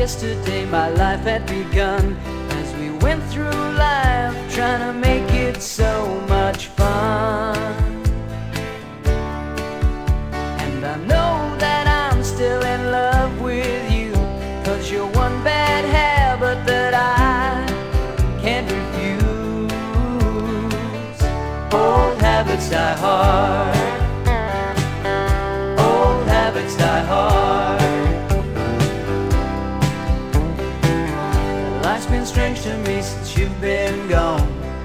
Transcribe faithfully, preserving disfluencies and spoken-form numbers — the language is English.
yesterday my life had begun, as we went through life trying to make it so much fun. And I know that I'm still in love with you, 'cause you're one bad habit that I can't refuse. Old habits die hard,